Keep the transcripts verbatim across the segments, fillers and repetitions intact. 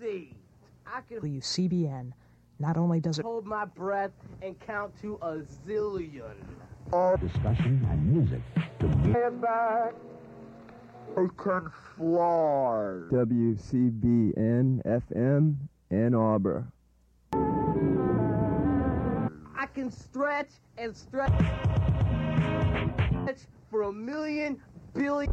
saved. I can W C B N. Not only does it hold my breath and count to a zillion. All discussion and music. Stand back. I can fly. W C B N F M, Ann Arbor. I can stretch and stretch for a million billion.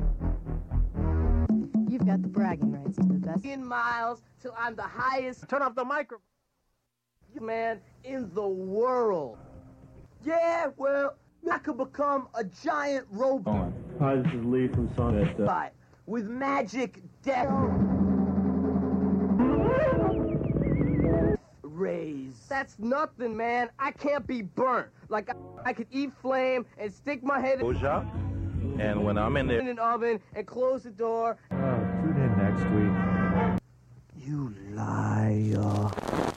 You've got the bragging rights to the best. Miles till I'm the highest. Turn off the microphone. Man in the world. Yeah, well, I could become a giant robot. Hi, this is Lee from Sonic. Uh... With magic death rays. That's nothing, man. I can't be burnt. Like I, I could eat flame and stick my head in, and when I'm in there in an oven and close the door. Oh, tune in next week. You liar.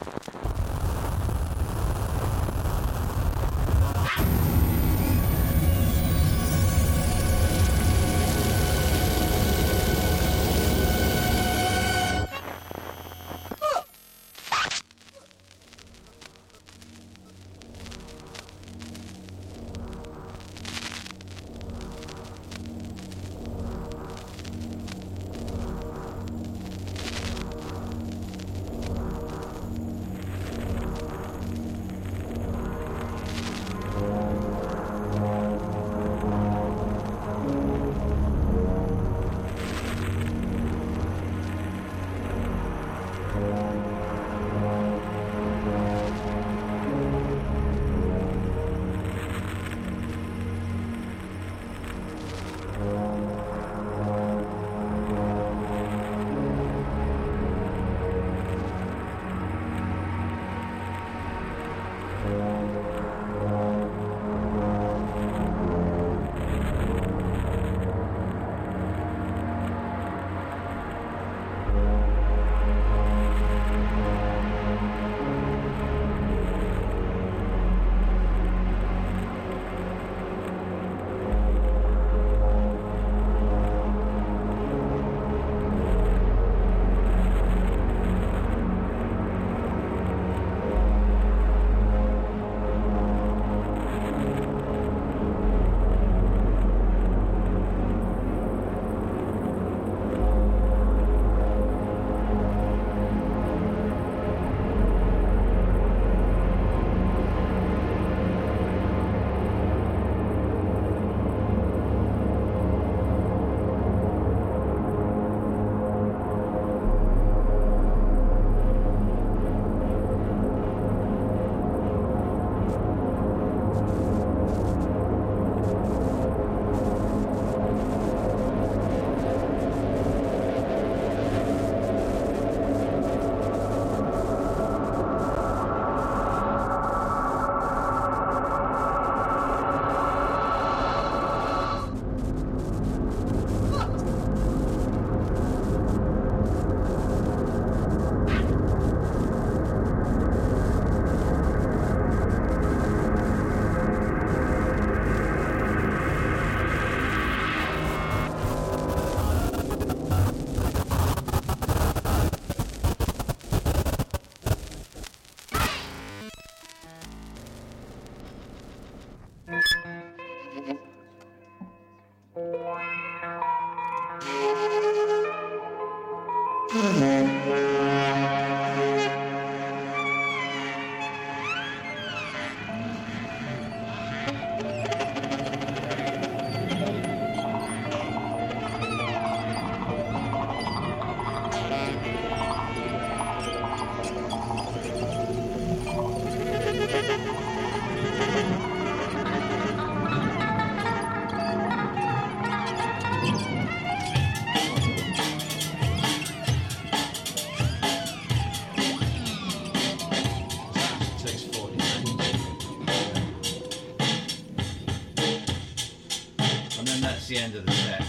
That's the end of the set.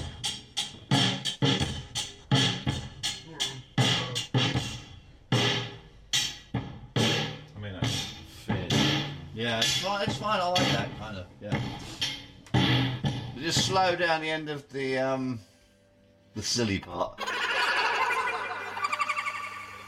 I mean, that's fair. Yeah, it's fine. It's fine. I like that kind of. Yeah. But just slow down the end of the um, the silly part.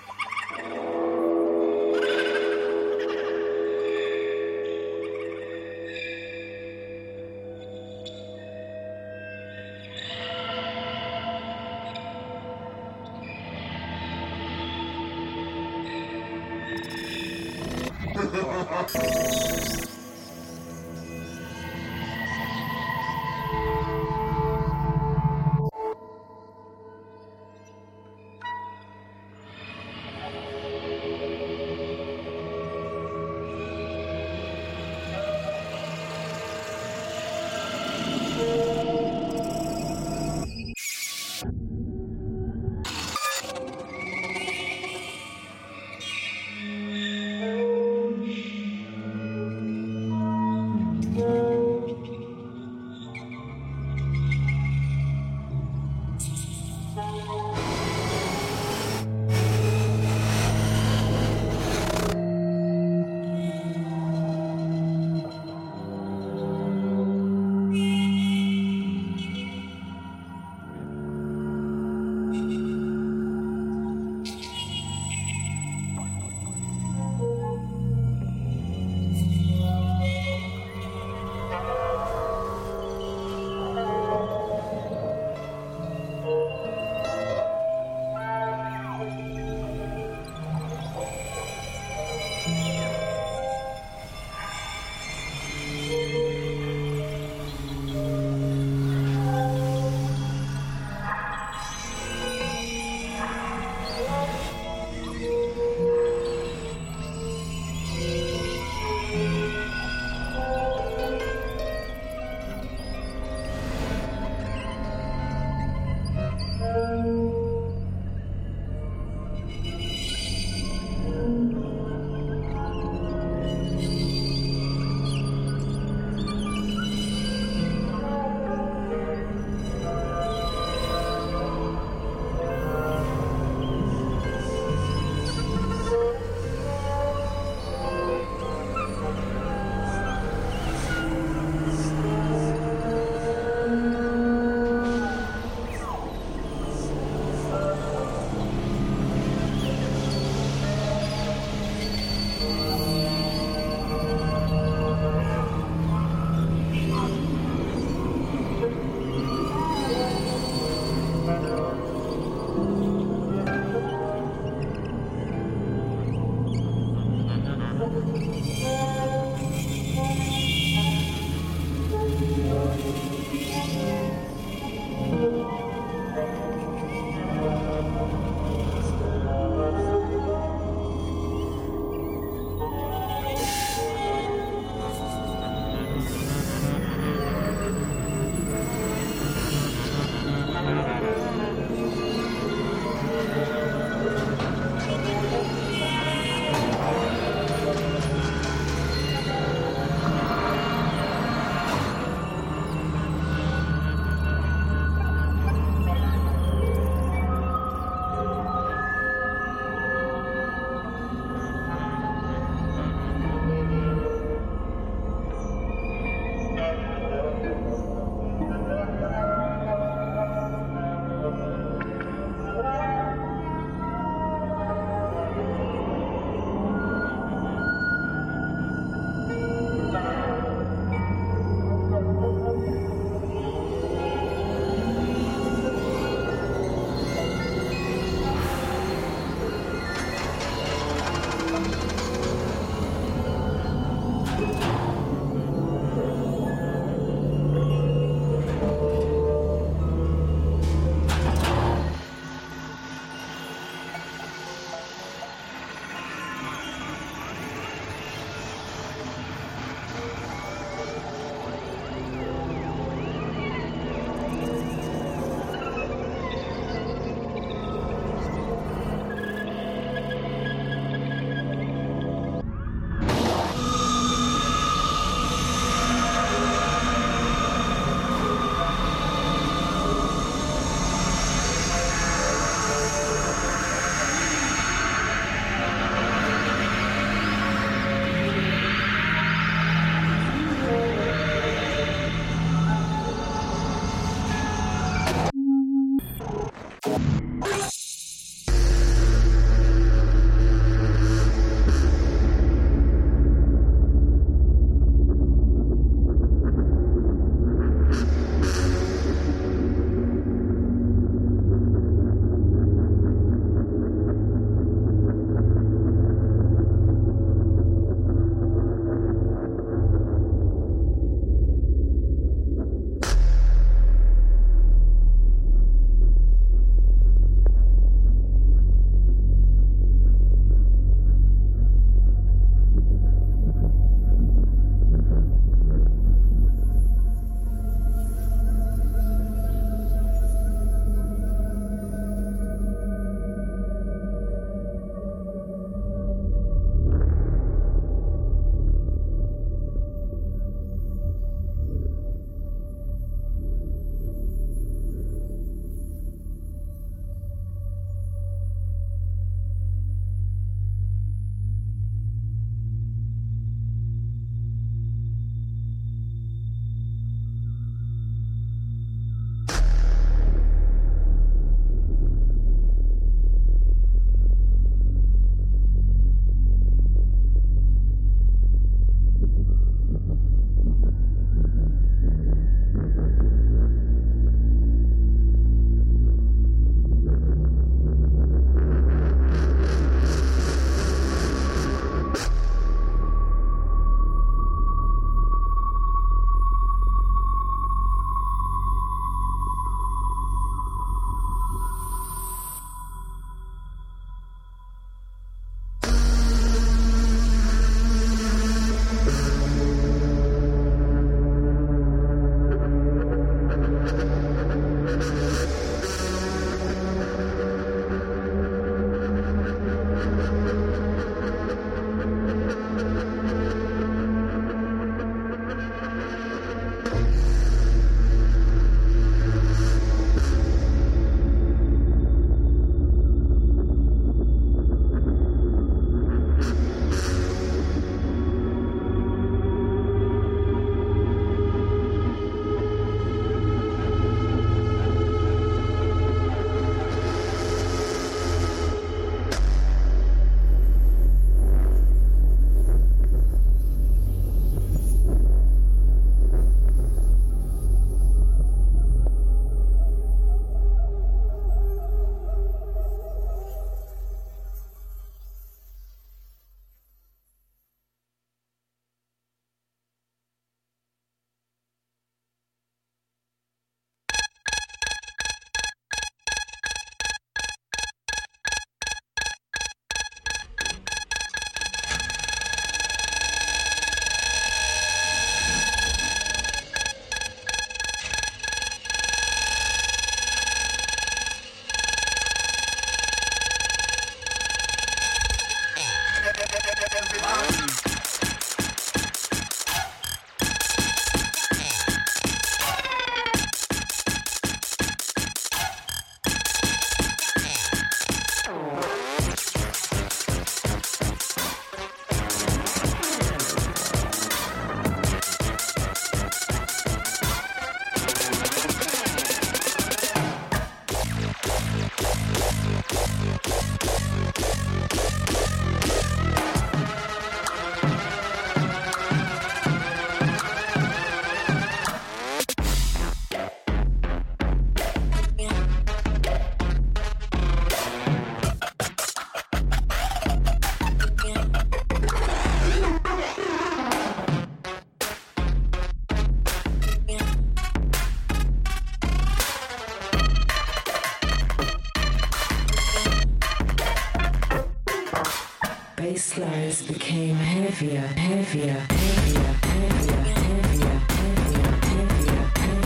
bass lines became heavier, heavier, heavier, heavier, heavier, heavier, heavier,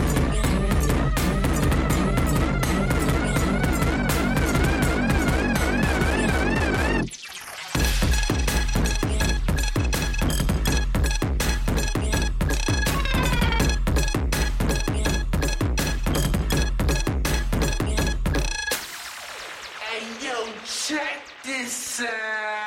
Hey yo, check this out.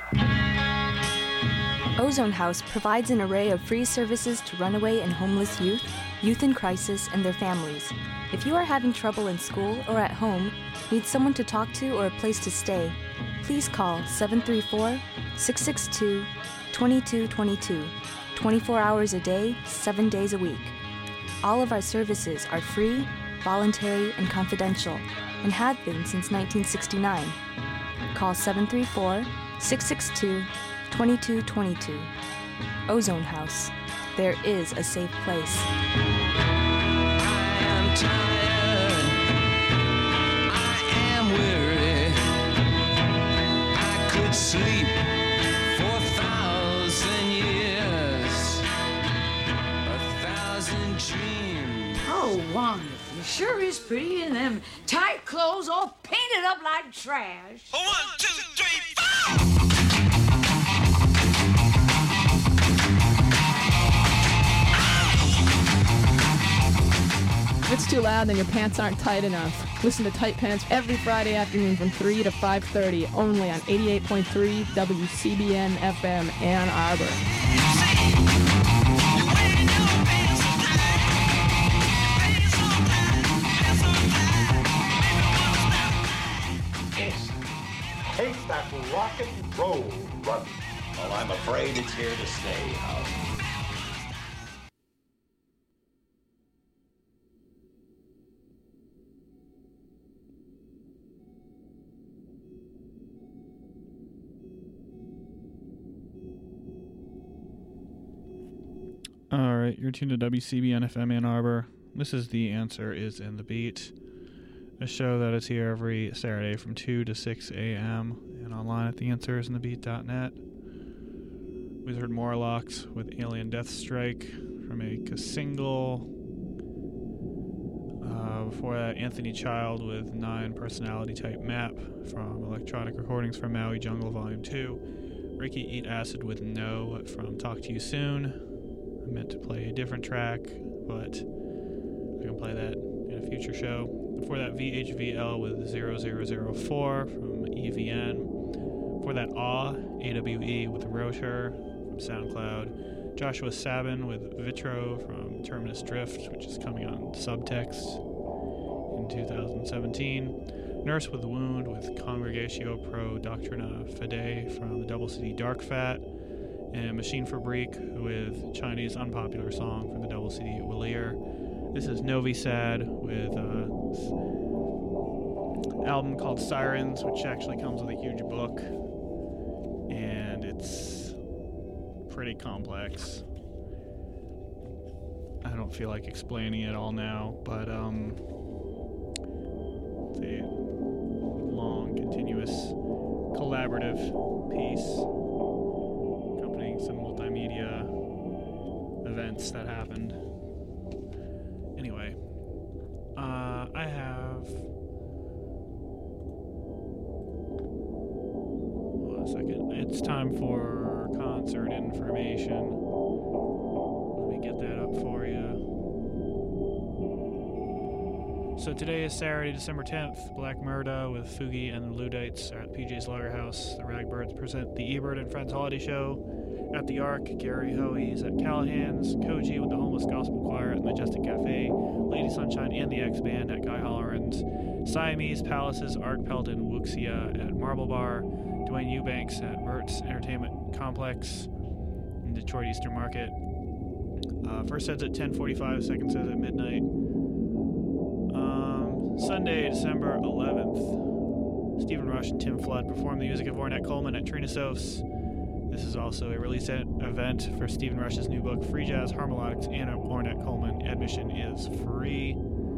Ozone House provides an array of free services to runaway and homeless youth, youth in crisis, and their families. If you are having trouble in school or at home, need someone to talk to or a place to stay, please call seven three four, six six two, two two two two, twenty-four hours a day, seven days a week. All of our services are free, voluntary, and confidential, and have been since nineteen sixty-nine. Call seven three four, six six two, two two two two. Ozone House. There is a safe place. I am tired. I am weary. I could sleep for a thousand years. A thousand dreams. Oh, Wanda, you sure is pretty in them tight clothes all painted up like trash. One, two, three, four! If it's too loud, then your pants aren't tight enough. Listen to Tight Pants every Friday afternoon from three to five thirty, only on eighty-eight point three W C B N F M, Ann Arbor. Yes, take that rock and roll, run. Well, I'm afraid it's here to stay, Howard. All right, you're tuned to W C B N F M Ann Arbor. This is The Answer is in the Beat, a show that is here every Saturday from two to six a.m. and online at the answer is in the beat dot net. We heard Morlocks with Alien Death Strike from a single. Uh, before that, Anthony Child with Nine Personality Type Map from Electronic Recordings from Maui Jungle Volume two. Ricky Eat Acid with No from Talk to You Soon. I meant to play a different track, but I can play that in a future show. Before that, V H V L with zero zero zero four from E V N. Before that, Awe, A W E with Rotor from SoundCloud. Joshua Sabin with Vitro from Terminus Drift, which is coming on Subtext in two thousand seventeen. Nurse with the Wound with Congregatio Pro Doctrina Fide from the Double City Dark Fat. And Machine Fabrique with Chinese Unpopular Song from the Double C D Willier. This is Novi Sad with uh, an album called Sirens, which actually comes with a huge book, and it's pretty complex. I don't feel like explaining it all now, but um, it's a long, continuous, collaborative piece. Some multimedia events that happened. Anyway, uh, I have. Hold on a second. It's time for concert information. Let me get that up for you. So today is Saturday, December tenth. Black Murda with Fugi and the Luddites are at P J's Lager House. The Ragbirds present the Ebert and Friends Holiday Show. At the Ark, Gary Hoey's at Callahan's, Koji with the Homeless Gospel Choir at Majestic Cafe, Lady Sunshine and the X-Band at Guy Halloran's, Siamese Palaces, Ark Pelton, Wuxia at Marble Bar, Dwayne Eubanks at Mertz Entertainment Complex in Detroit Eastern Market. Uh, first set's at ten forty-five, second set's at midnight. Um, Sunday, December eleventh, Stephen Rush and Tim Flood perform the music of Ornette Coleman at Trina Sofs. This is also a release event for Stephen Rush's new book, Free Jazz, Harmonics, and Ornette Coleman. Admission is free.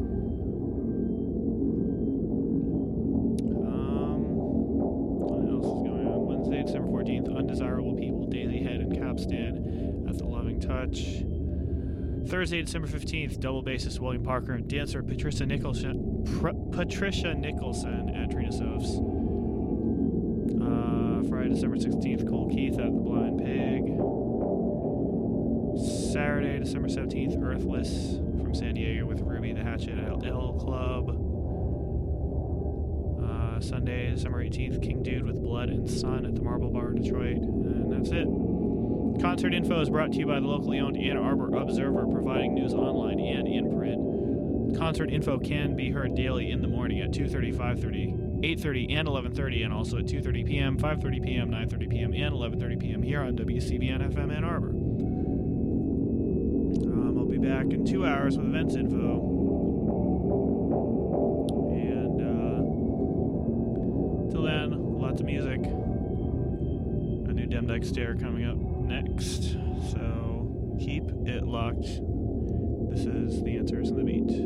Um, what else is going on? Wednesday, December fourteenth, Undesirable People, Daisy Head and Capstan at the Loving Touch. Thursday, December fifteenth, double bassist William Parker and dancer Patricia Nicholson, Pr- Patricia Nicholson at Trina Sofs. Uh, Friday, December sixteenth, Cole Keith at the Blind Pig. Saturday, December seventeenth, Earthless from San Diego with Ruby the Hatchet at El Club. Uh, uh, Sunday, December eighteenth, King Dude with Blood and Sun at the Marble Bar in Detroit. And that's it. Concert info is brought to you by the locally owned Ann Arbor Observer, providing news online and in print. Concert info can be heard daily in the morning at two thirty, five thirty, eight thirty, and eleven thirty, and also at two thirty p.m., five thirty p.m., nine thirty p.m., and eleven thirty p.m. here on W C B N F M Ann Arbor. Um, I'll be back in two hours with events info. And uh, till then, lots of music. A new Demdike Stare coming up next. So keep it locked. This is The Answers and the Beat.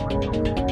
Thank you.